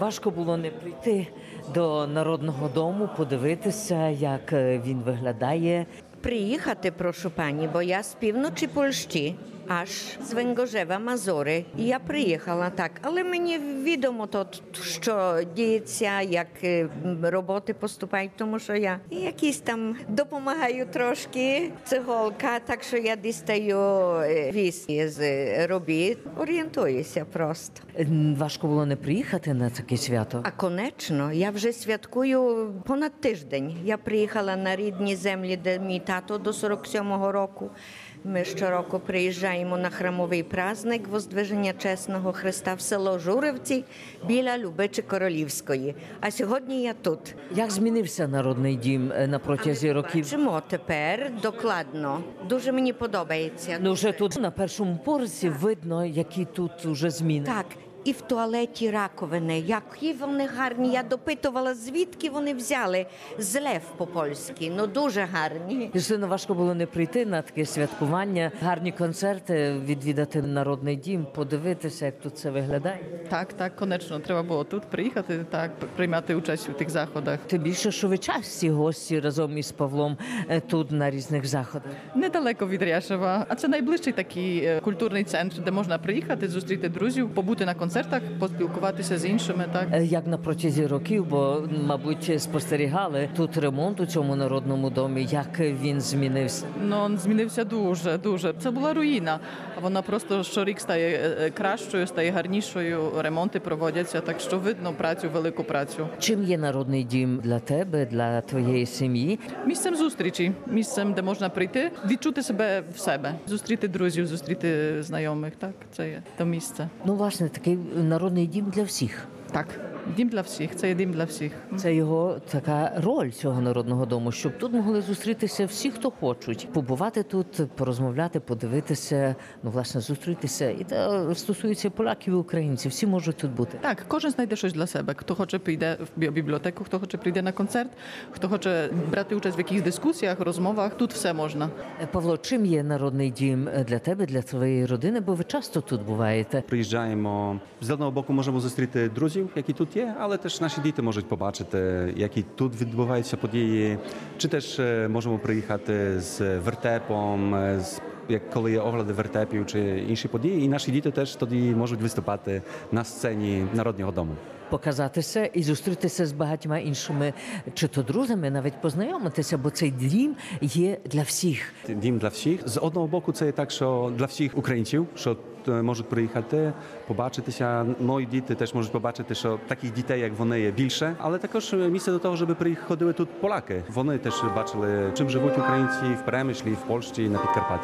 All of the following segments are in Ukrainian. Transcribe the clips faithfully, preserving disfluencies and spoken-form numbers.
важко було не прийти до Народного дому, подивитися, як він виглядає. Приїхати, прошу пані, бо я з півночі Польщі, аж з Венгожева, Мазури. І я приїхала, так. Але мені відомо, то, що діється, як роботи поступають, тому що я якісь там допомагаю трошки, цеголка, так що я дістаю вісті з робіт, орієнтуюся просто. Важко було не приїхати на таке свято? А, конечно, я вже святкую понад тиждень. Я приїхала на рідні землі, де мій тато до сорок сьомого року. Ми щороку приїжджаємо на храмовий праздник Воздвиження Чесного Христа в село Журевці біля Любичі Королівської. А сьогодні я тут. Як змінився Народний дім на протязі років? Бачимо тепер докладно. Дуже мені подобається. Ну вже тут на першому поверсі видно, які тут уже зміни. Так. І в туалеті раковини. Які вони гарні. Я допитувала, звідки вони взяли. Злев по-польськи. Ну, дуже гарні. Юстино, важко було не прийти на таке святкування, гарні концерти, відвідати Народний дім, подивитися, як тут це виглядає. Так, так, конечно. Треба було тут приїхати, так, приймати участь у тих заходах. Тим більше, що ви часті гості разом із Павлом тут на різних заходах. Недалеко від Ряшева. А це найближчий такий культурний центр, де можна приїхати, зустріти друзів, побути на концертах, поспілкуватися з іншими, так. Як на протязі років, бо, мабуть, спостерігали тут ремонт у цьому Народному домі, як він змінився? Ну, змінився дуже, дуже. Це була руїна, а вона просто щорік стає кращою, стає гарнішою, ремонти проводяться, так що видно працю, велику працю. Чим є Народний дім для тебе, для твоєї сім'ї? Місцем зустрічі, місцем, де можна прийти, відчути себе в себе, зустріти друзів, зустріти знайомих, так, це є то місце. Ну, власне, такий Народний дім для всіх. Так, дім для всіх, це є дім для всіх. Це його така роль цього Народного дому, щоб тут могли зустрітися всі, хто хочуть. Побувати тут, порозмовляти, подивитися, ну, власне, зустрітися. І це стосується поляків і українців, всі можуть тут бути. Так, кожен знайде щось для себе. Хто хоче прийде в бібліотеку, хто хоче прийде на концерт, хто хоче брати участь в якихось дискусіях, розмовах, тут все можна. Павло, чим є Народний дім для тебе, для твоєї родини, бо ви часто тут буваєте? Приїжджаємо, з одного боку можемо зустріти друзів, які тут є, але теж наші діти можуть побачити, які тут відбуваються події. Чи теж можемо приїхати з вертепом, з, як коли є огляди вертепів чи інші події, і наші діти теж тоді можуть виступати на сцені Народного дому. Показатися і зустрітися з багатьма іншими, чи то друзями, навіть познайомитися, бо цей дім є для всіх. Дім для всіх. З одного боку це є так, що для всіх українців, що можуть приїхати, побачитися. Мої діти теж можуть побачити, що таких дітей, як вони, є більше. Але також місце до того, щоб приходили тут поляки. Вони теж бачили, чим живуть українці в Перемишлі, в Польщі, на Підкарпатті.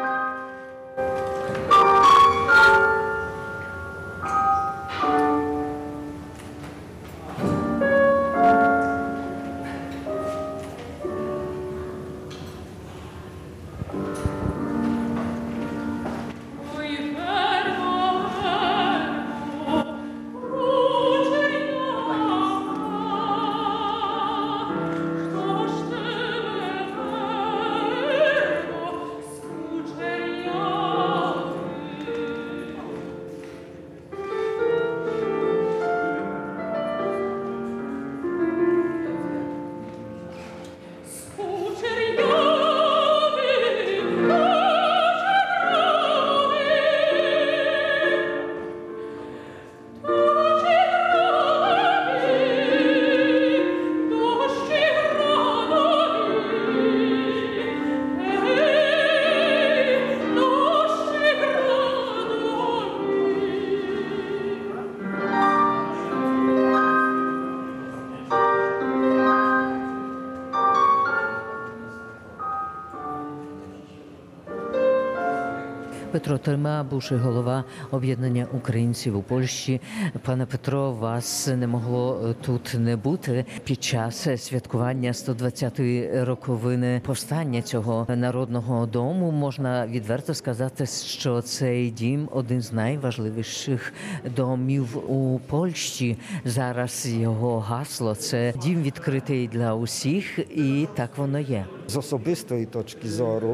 Петро Терма, бувший голова об'єднання українців у Польщі. Пане Петро, вас не могло тут не бути під час святкування сто двадцятої роковини повстання цього Народного дому. Можна відверто сказати, що цей дім один з найважливіших домів у Польщі. Зараз його гасло – це дім відкритий для усіх, і так воно є. З особистої точки зору,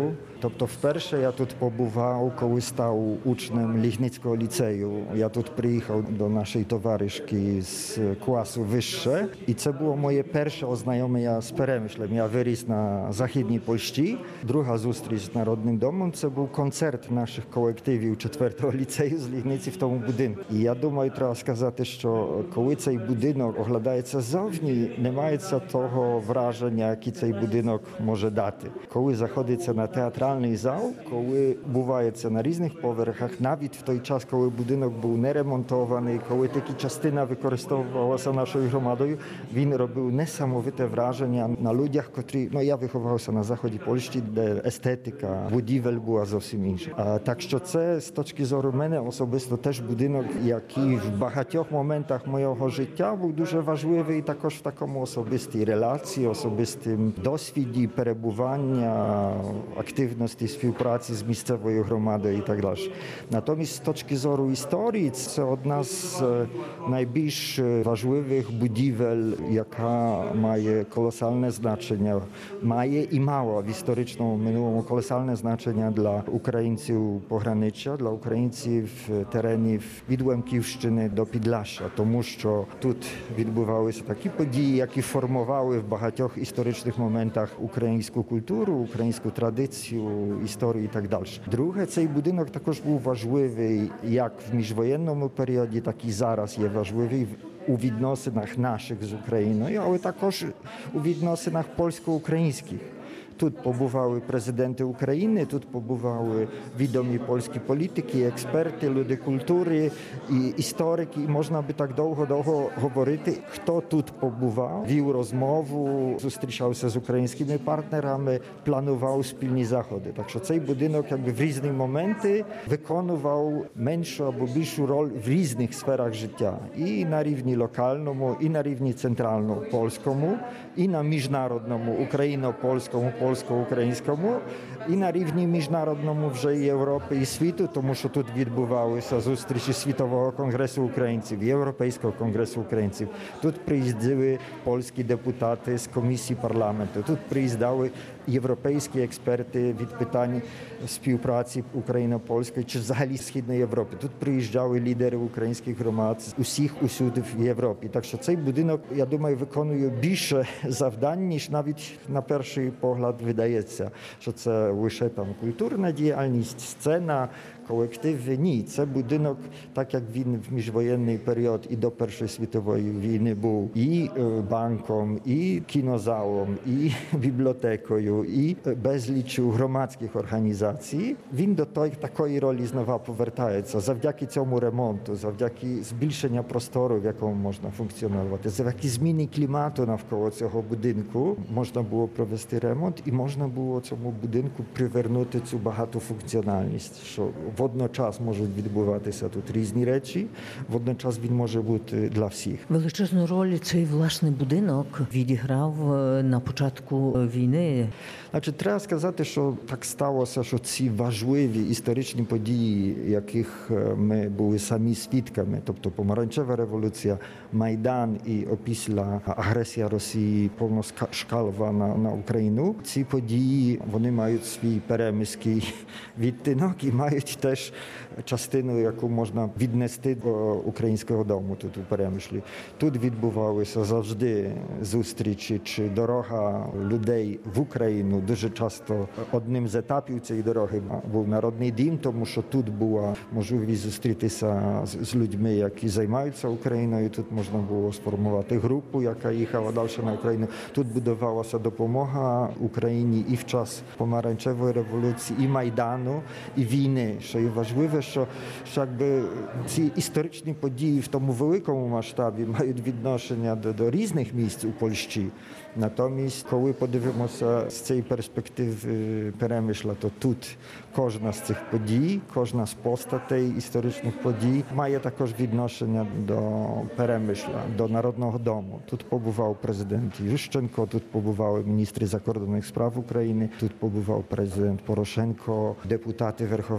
Тобто вперше я тут побував, коли став учнем Лігницького ліцею. Я тут приїхав до нашої товаришки з класу вище. І це було моє перше ознайомлення з Перемишлем. Я виріс на Західній Польщі. Друга зустріч з Народним домом – це був концерт наших колективів четвертого ліцею з Лігниці в тому будинку. І я думаю, треба сказати, що коли цей будинок оглядається ззовні, не мається того враження, який цей будинок може дати. Коли заходиться на театральний зал, коли бувається на різних поверхах, навіть в той час, коли будинок був не ремонтований, коли тільки частина використовувалася нашою громадою, він робив несамовите враження на людях, котрі, ну я виховався на заході Польщі, де естетика будівель була зовсім інша. А, так що це з точки зору мене особисто теж будинок, який в багатьох моментах моєго життя був дуже важливий, також в такому особистій релації, особистим досвіді перебування, активності співпраці з місцевою громадою і так далі. Натомість з точки зору історії це одна з найбільш важливих будівель, яка має колосальне значення, має і мала в історичному минулому колосальне значення для українців пограниччя, для українців теренів від Лемківщини до Підляшшя, тому що тут відбувалися такі події, які формували в багатьох історичних моментах українську культуру, українську традицію, історію і так далі. Друге, цей будинок також був важливий як в міжвоєнному періоді, так і зараз є важливий у відносинах наших з Україною, але також у відносинах польсько-українських. Тут побували президенти України, тут побували відомі польські політики, експерти, люди культури і історики. І можна би так довго-довго говорити, хто тут побував, вів розмову, зустрічався з українськими партнерами, планував спільні заходи. Так що цей будинок якби в різні моменти виконував меншу або більшу роль в різних сферах життя. І на рівні локальному, і на рівні центральному польському, і на міжнародному, україно-польському, польсько-українському, і на рівні міжнародному вже Європи і світу, тому що тут відбувалися зустрічі Світового конгресу українців, Європейського конгресу українців. Тут приїздили польські депутати з комісії парламенту, тут приїздили європейські експерти від питань співпраці україно-польської чи взагалі Східної Європи. Тут приїжджали лідери українських громад з усіх усюди в Європі. Так що цей будинок, я думаю, виконує більше завдань, ніж навіть на перший погляд видається, що це лише там культурна діяльність, сцена, колективи. Ні, це будинок, так як він в міжвоєнний період і до Першої світової війни був і банком, і кінозалом, і бібліотекою, і безліччю громадських організацій. Він до той, такої ролі знову повертається завдяки цьому ремонту, завдяки збільшення простору, в якому можна функціонувати, завдяки зміни клімату навколо цього будинку можна було провести ремонт і можна було цьому будинку привернути цю багатофункціональність, що водночас можуть відбуватися тут різні речі, водночас він може бути для всіх. Величезну роль цей власний будинок відіграв на початку війни. Значить, треба сказати, що так сталося, що ці важливі історичні події, яких ми були самі свідками, тобто помаранчева революція, Майдан і опісля агресія Росії повношкалова на, на Україну, ці події, вони мають свій перемиський відтинок і мають теж частину, яку можна віднести до українського дому тут у Перемишлі. Тут відбувалися завжди зустрічі чи дорога людей в Україну. Дуже часто одним з етапів цієї дороги був Народний дім, тому що тут була можливість зустрітися з, з людьми, які займаються Україною. Тут можна було сформувати групу, яка їхала далі на Україну. Тут будувалася допомога Україні і в час помаранчевої революції, і Майдану, і війни. Що є важливе, що, що якби ці історичні події в тому великому масштабі мають відношення до, до різних місць у Польщі. Натомість, коли подивимося з цієї перспективи Перемишля, то тут кожна з цих подій, кожна з постатей історичних подій має також відношення до Перемишля, до Народного дому. Тут побував президент Ющенко, тут побували міністри закордонних справ України, тут побував президент Порошенко, депутати Верховної Ради.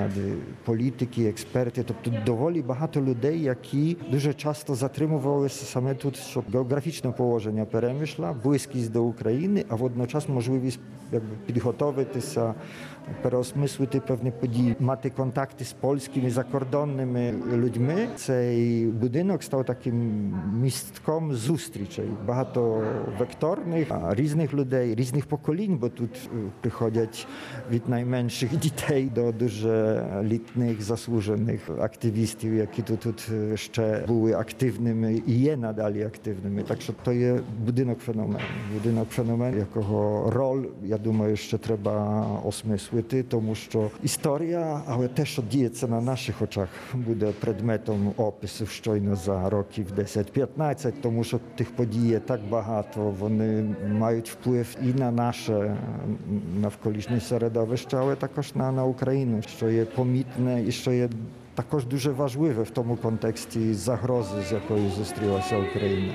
громади, політики, експерти, тобто доволі багато людей, які дуже часто затримувалися саме тут, щоб географічне положення Перемишля, близькість до України, а водночас можливість якби підготуватися, переосмислити певні події, мати контакти з польськими закордонними людьми. Цей будинок став таким містком зустрічей, багатовекторних, різних людей, різних поколінь, бо тут приходять від найменших дітей до дуже літніх, заслужених активістів, які тут, тут ще були активними і є надалі активними. Так що то є будинок феномен. Будинок феномен, якого роль, я думаю, ще треба осмислити, тому що історія, але те, що діється на наших очах, буде предметом опису щойно за років десять-п'ятнадцять, тому що тих подій є так багато, вони мають вплив і на наше навколишнє середовище, але також на, на Україну, що є помітне і що є також дуже важливе в тому контексті загрози, з якою зустрілася Україна.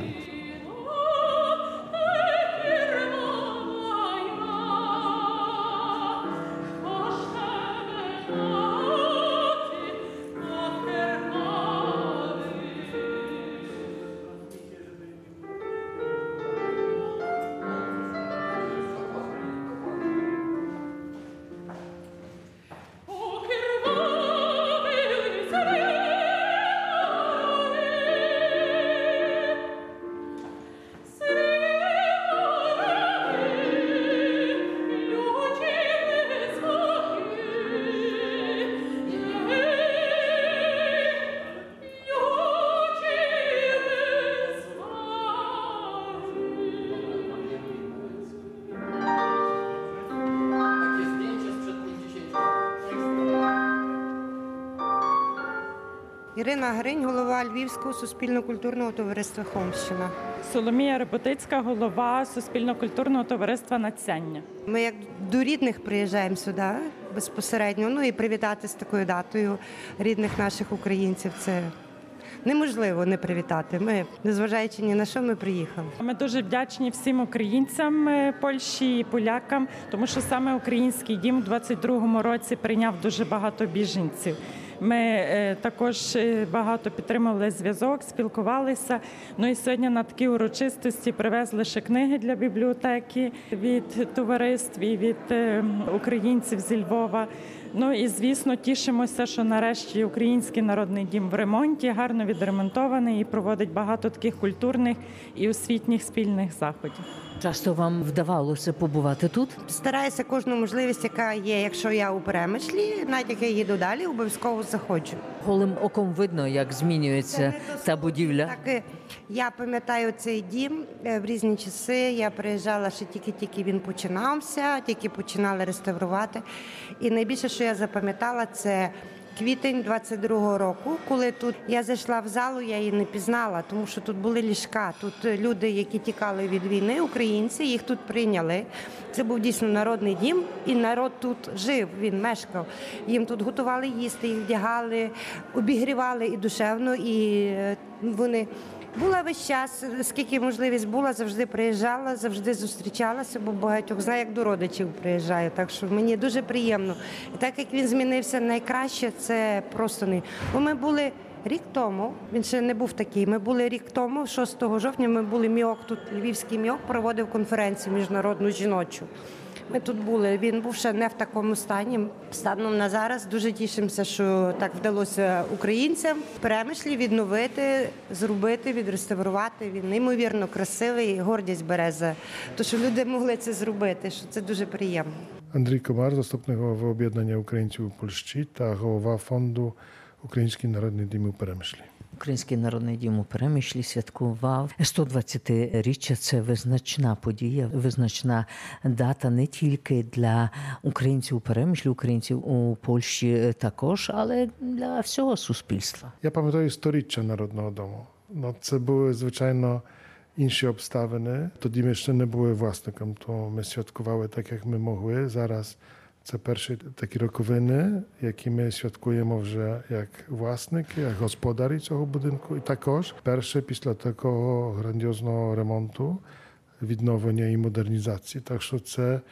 Ірина Гринь, голова Львівського суспільно-культурного товариства «Холмщина». Соломія Реботицька, голова Суспільно-культурного товариства «Надсяння». Ми як до рідних приїжджаємо сюди безпосередньо, ну і привітати з такою датою рідних наших українців. Це неможливо не привітати. Ми, незважаючи ні на що, ми приїхали. Ми дуже вдячні всім українцям Польщі і полякам, тому що саме Український дім у двадцять другому році прийняв дуже багато біженців. Ми е, також багато підтримували зв'язок, спілкувалися. Ну і сьогодні на такі урочистості привезли ще книги для бібліотеки від товариств і від е, українців зі Львова. Ну і, звісно, тішимося, що нарешті Український народний дім в ремонті, гарно відремонтований і проводить багато таких культурних і освітніх спільних заходів. Часто вам вдавалося побувати тут? Стараюся кожну можливість, яка є, якщо я у Перемишлі, навіть як я їду далі, обов'язково заходжу. Голим оком видно, як змінюється та будівля. Так, я пам'ятаю цей дім в різні часи. Я приїжджала ще тільки-тільки він починався, тільки починали реставрувати. І найбільше, що я запам'ятала, це квітень двадцять другого року, коли тут я зайшла в залу, я її не пізнала, тому що тут були ліжка, тут люди, які тікали від війни, українці, їх тут прийняли. Це був дійсно народний дім, і народ тут жив, він мешкав. Їм тут готували їсти, їх вдягали, обігрівали і душевно, і вони... Була весь час, скільки можливість була, завжди приїжджала, завжди зустрічалася, бо багатьох знаю, як до родичів приїжджаю. Так що мені дуже приємно. І так як він змінився найкраще, це просто не. Бо ми були рік тому, він ще не був такий, ми були рік тому, шостого жовтня, ми були МІОК, тут Львівський МІОК проводив конференцію міжнародну жіночу. Ми тут були, він був ще не в такому стані. Станом на зараз дуже тішимося, що так вдалося українцям в Перемишлі відновити, зробити, відреставрувати. Він неймовірно красивий, гордість бере за те, що люди могли це зробити, що це дуже приємно. Андрій Комар, заступник голови об'єднання українців у Польщі та голова фонду Український народний дім у Перемишлі. Український народний дім у Перемишлі святкував сто двадцятиріччя. Це визначна подія, визначна дата не тільки для українців у Перемишлі, українців у Польщі також, але для всього суспільства. Я пам'ятаю сторіччя Народного дому. Ну, це були, звичайно, інші обставини. Тоді ми ще не були власником, то ми святкували так, як ми могли. Зараз це перші такі роковини, які ми святкуємо вже як власники, як господарі цього будинку. І також перше після такого грандіозного ремонту, відновлення і модернізації. Так що це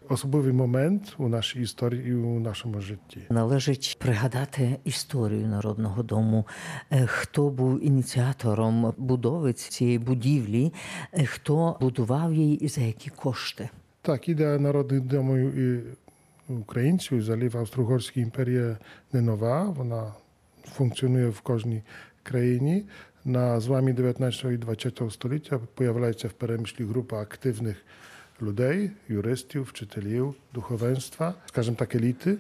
особливий момент у нашій історії і у нашому житті. Належить пригадати історію Народного дому. Е, Хто був ініціатором будови цієї будівлі, е, хто будував її і за які кошти? Так, ідея Народних домів і українців, і взагалі в Австро-Угорській імперії не нова, вона функціонує в кожній країні. На зламі дев'ятнадцятого і двадцятого століття появляється в Перемишлі група активних людей, юристів, вчителів, духовенства, скажімо так, еліти,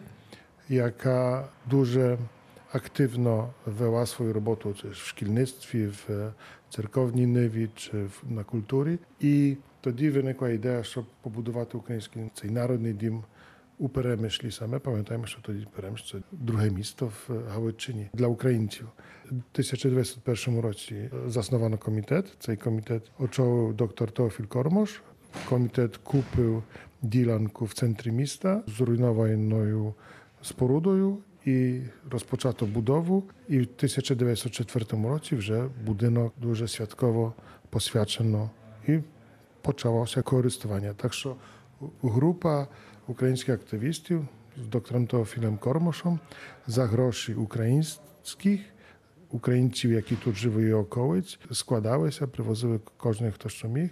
яка дуже активно вела свою роботу в шкільництві, в церковній ниві чи на культурі. І тоді виникла ідея, щоб побудувати український цей народний дім у Перемишлі саме. Пам'ятаємо, що тоді Перемиш – це друге місто в Галичині для українців. У тисяча дев'ятсот першому році засновано комітет. Цей комітет очолив доктор Теофіль Кормош. Комітет купив ділянку в центрі міста з зруйнованою спорудою і розпочато будову. І в тисяча дев'ятсот четвертому році вже будинок дуже святково посвячено і почалося користування. Так що група українських активістів з доктором Теофілем Кормошем за гроші українських, українців, які тут жили і околиць, складалися, привозили кожен, хто що міг,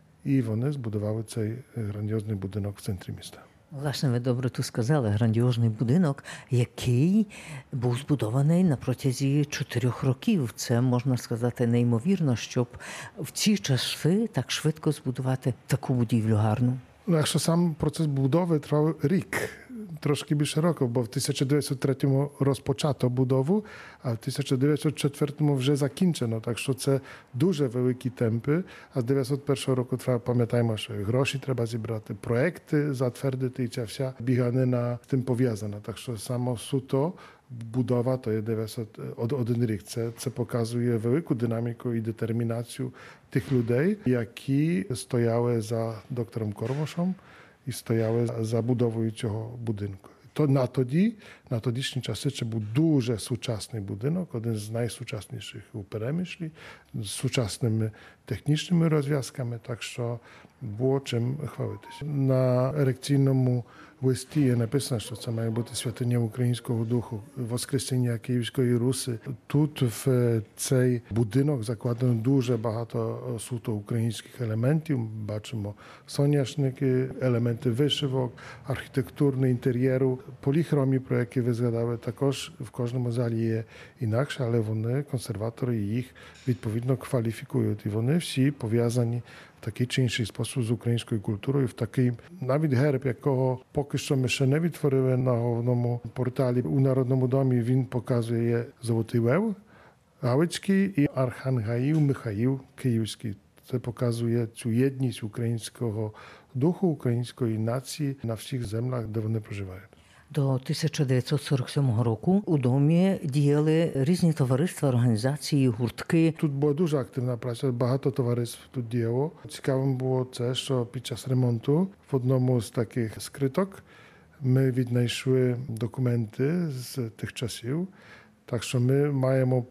і вони збудували цей грандіозний будинок в центрі міста. Власне, ви добре тут сказали, грандіозний будинок, який був збудований на протязі чотирьох років. Це, можна сказати, неймовірно, щоб в ці часи так швидко збудувати таку будівлю гарну. Ну, якщо сам процес будови тривав рік, трошки більше року, бо в тисяча дев'ятсот третьому розпочато будову, а в тисяча дев'ятсот четвертому вже закінчено. Так що це дуже великі темпи. А з дев'ятсот першого року треба, пам'ятаємо, що гроші треба зібрати, проекти затвердити, і ця вся біганина з тим пов'язана. Так що само суто будова то є дев'ятсот один рік. Це, це показує велику динаміку і детермінацію тих людей, які стояли за доктором Кормошем і стояли за будовою цього будинку. То на тоді, на тодішні часи, це був дуже сучасний будинок, один з найсучасніших у Перемишлі, з сучасними технічними розв'язками, так що було чим хвалитися. На ерекційному листі є написано, що це має бути святиня українського духу, воскресіння Київської Руси. Тут в цей будинок закладено дуже багато суто українських елементів. Бачимо соняшники, елементи вишивок, архітектурного інтер'єру. Поліхромі, про які ви згадали, також в кожному залі є інакше, але вони, консерватори, їх відповідно кваліфікують. І вони всі пов'язані в такий чи інший спосіб з українською культурою, в такий навіть герб, якого поки що ми ще не відтворили на головному порталі у Народному домі, він показує Золотий Лев Галицький і Архангелів Михаїл Київський. Це показує цю єдність українського духу, української нації на всіх землях, де вони проживають. До тисяча дев'ятсот сорок сьомого року у домі діяли різні товариства, організації, гуртки. Тут була дуже активна праця, багато товариств тут діяло. Цікавим було це, що під час ремонту в одному з таких скриток ми віднайшли документи з тих часів. Так що ми маємо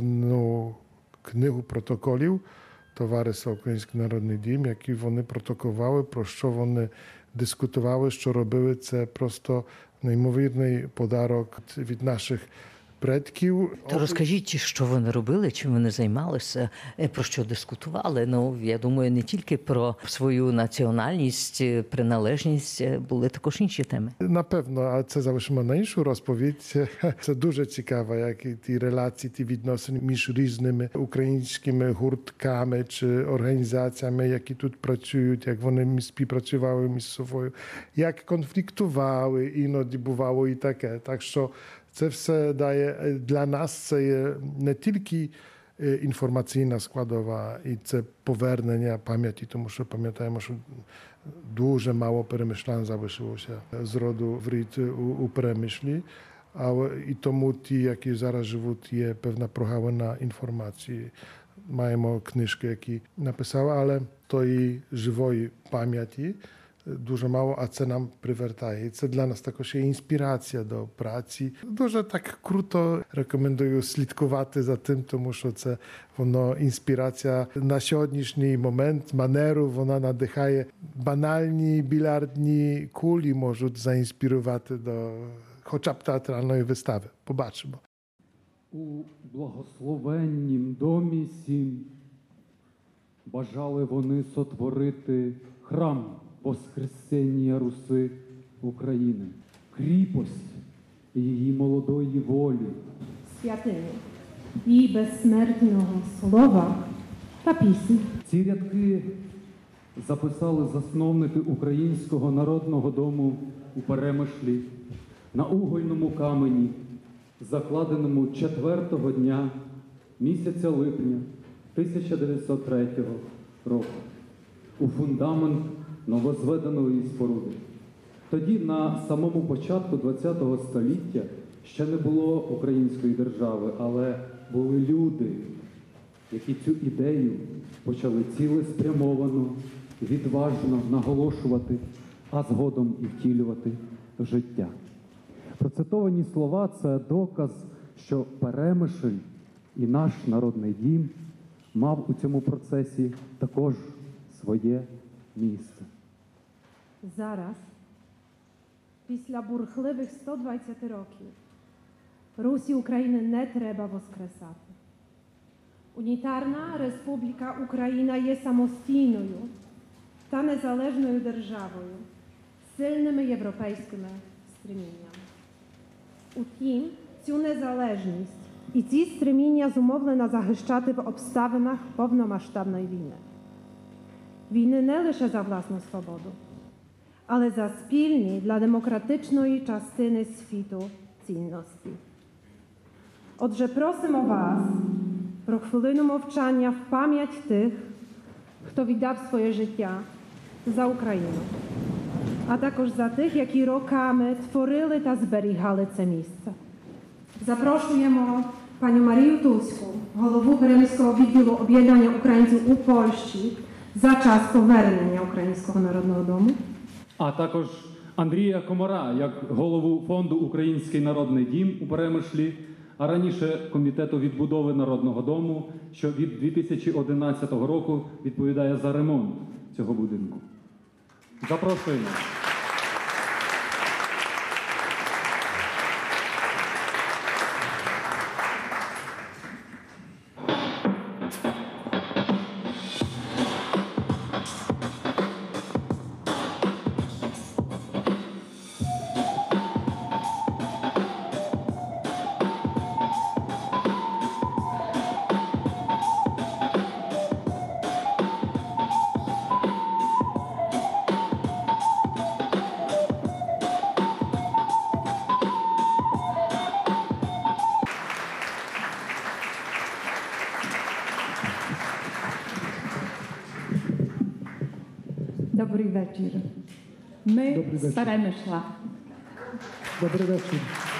повну книгу протоколів Товариства Український народний дім, які вони протокували, про що вони дискутували, що робили. Це просто неймовірний подарок від наших предків. То розкажіть, що вони робили, чим вони займалися, про що дискутували. Ну, я думаю, не тільки про свою національність, приналежність, були також інші теми. Напевно, а це залишимо на іншу розповідь. Це дуже цікаво, як ті релації, ті відносини між різними українськими гуртками чи організаціями, які тут працюють, як вони співпрацювали між собою, як конфліктували, іноді бувало і таке. Так що це все дає для нас, це є не тільки інформаційна складова і це повернення пам'яті, тому що пам'ятаємо, що дуже мало перемишлян залишилося з роду в рід у, у Перемишлі, але і тому ті, які зараз живуть, є певна прогалина інформації. Маємо книжки, які написали, але тої живої пам'яті дуже мало, а це нам привертає. І це для нас також є інспірація до праці. Дуже так круто рекомендую слідкувати за тим, тому що це воно інспірація на сьогоднішній момент, манеру, вона надихає. Банальні більярдні кулі можуть заінспірувати до хоча б театральної вистави. Побачимо. У благословеннім домі сім бажали вони сотворити храм Воскресення Руси України, кріпость її молодої волі. Святині її безсмертного слова та пісні. Ці рядки записали засновники Українського народного дому у Перемишлі на угольному камені, закладеному четвертого дня місяця липня тисяча дев'ятсот третього року у фундамент новозведеної споруди. Тоді, на самому початку ХХ століття, ще не було української держави, але були люди, які цю ідею почали цілеспрямовано, відважно наголошувати, а згодом і втілювати в життя. Процитовані слова – це доказ, що Перемишль і наш народний дім мав у цьому процесі також своє місце. Зараз, після бурхливих сто двадцять років, Русі України не треба воскресати. Унітарна Республіка Україна є самостійною та незалежною державою з сильними європейськими стреміннями. Утім, цю незалежність і ці стреміння зумовлено захищати в обставинах повномасштабної війни. Війни не лише за власну свободу, але за спільні для демократичної частини світу цінності. Отже, просимо вас про хвилину мовчання в пам'ять тих, хто віддав своє життя за Україну, а також за тих, які роками творили та зберігали це місце. Запрошуємо пані Марію Тульську, голову Перемиського відділу об'єднання українців у Польщі за час повернення Українського народного дому. А також Андрія Комара, як голову фонду «Український народний дім» у Перемишлі, а раніше Комітету відбудови Народного дому, що від дві тисячі одинадцятого року відповідає за ремонт цього будинку. Запрошуємо. Dobry wieczór. My Dobry z wieczór. Перемишла. Добрий вечір.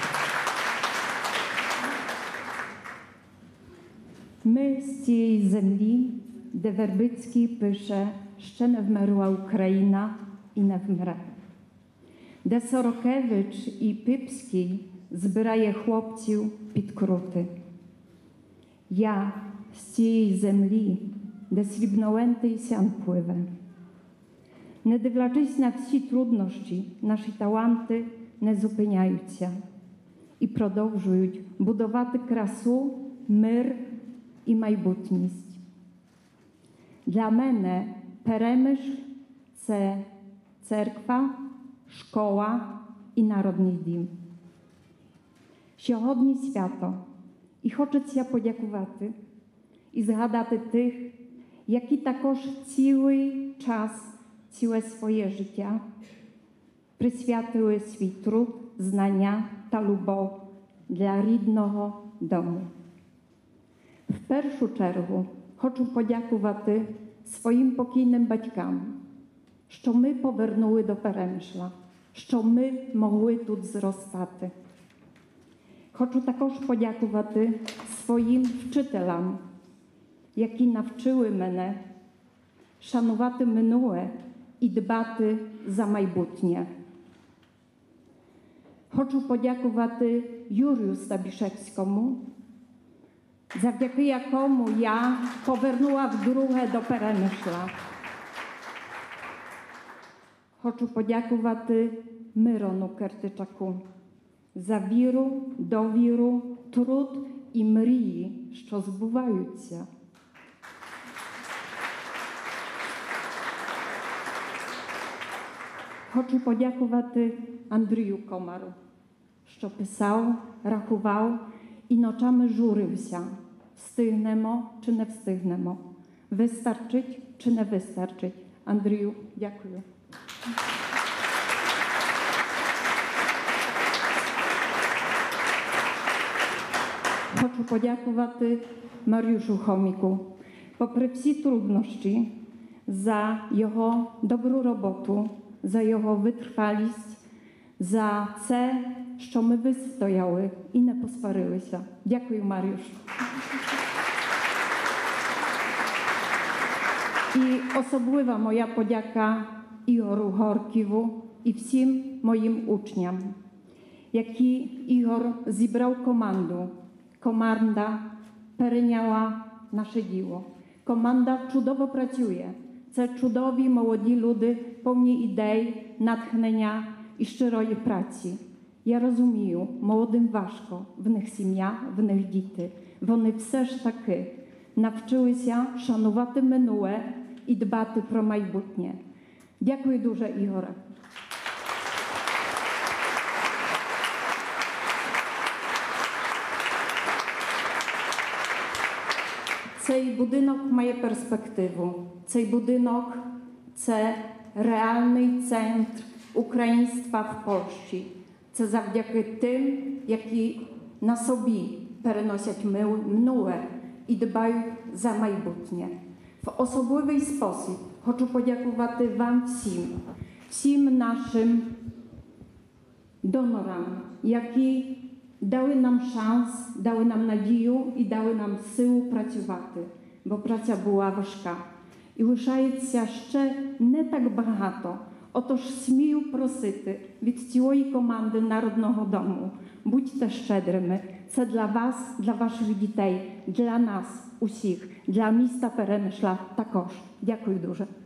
Ми з цієї землі, де Вербицький пише «Ще не вмерла Україна і не вмре», де Сорокевич і Пипський збирає хлопців під крути. Я з цієї землі, де срібноленький сян пливе. Не дивлячись на всі труднощі, наші таланти не зупиняються і продовжують будувати красу, мир і майбутність. Для мене Перемишль – це церква, школа і народний дім. Сьогодні свято, і хочеться подякувати і згадати тих, які також цілий час, ціле своє життя присвятили свій труд, знання та любов для рідного дому. В першу чергу хочу подякувати своїм покійним батькам, що ми повернули до Перемишла, що ми могли тут зростати. Хочу також подякувати своїм вчителям, які навчили мене шанувати минуле і дбати за майбутнє. Хочу подякувати Юрію Стабішевському, завдяки якому я повернула вдруге до Перемишла. Хочу подякувати Мирону Кертичаку за віру, довіру, труд і мрії, що збуваються. Хочу подякувати Андрію Комару, що писав, рахував і ночами журився. Встигнемо чи не встигнемо? Вистачить чи не вистачить? Андрію, дякую. Хочу подякувати Mariuszu Chomiku, попри всі труднощі, за його добру роботу, за його витривалість, за це, що ми вистояли і не посварилися. Дякую, Маріуш. І особлива моя подяка Ігору Горківу і всім моїм учням, які Ігор зібрав команду. Команда перейняла наше діло. Команда чудово працює. Це чудові молоді люди, повні ідей, натхнення і щирої праці. Я розумію, молодим важко, в них сім'я, в них діти. Вони все ж таки навчилися шанувати минуле і дбати про майбутнє. Дякую дуже, Ігоре. Цей будинок має перспективу. Цей будинок – це реальний центр українства в Польщі. Це завдяки тим, які на собі переносять минуле і дбають за майбутнє. В особливий спосіб хочу подякувати вам всім, всім нашим донорам, які дали нам шанс, дали нам надію і дали нам силу працювати, бо праця була важка. І лишається ще не так багато. Отож смію просити від цілої команди Народного дому, будьте щедрими. Це для вас, для ваших дітей, для нас усіх, для міста Перемишла також. Дякую дуже.